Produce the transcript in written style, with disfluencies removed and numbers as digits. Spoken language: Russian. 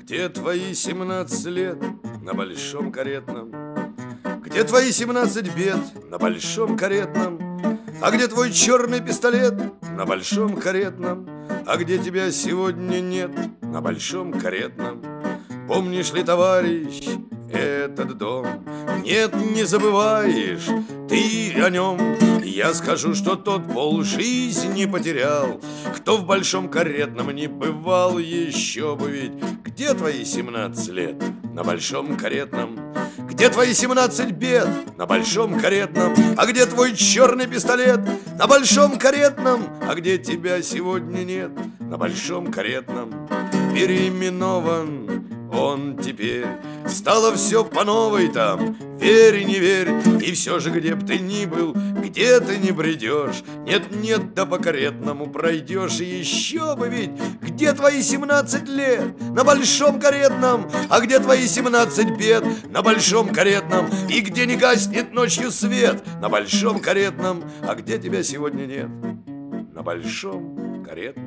Где твои 17 лет на большом каретном? Где твои 17 бед на большом каретном? А где твой черный пистолет на большом каретном? А где тебя сегодня нет на большом каретном? Помнишь ли, товарищ, этот дом? Нет, не забываешь ты о нем. Я скажу, что тот полжизни потерял, кто в большом каретном не бывал еще бы ведь. Где твои 17 лет на большом каретном? Где твои 17 бед на большом каретном? А где твой черный пистолет на большом каретном? А где тебя сегодня нет на большом каретном? Переименован он теперь, стало все по новой там, верь, не верь. И все же, где б ты ни был, где ты не бредешь, нет-нет, да по каретному пройдешь. И еще бы ведь, где твои 17 лет на большом каретном? А где твои 17 бед на большом каретном? И где не гаснет ночью свет на большом каретном? А где тебя сегодня нет на большом каретном?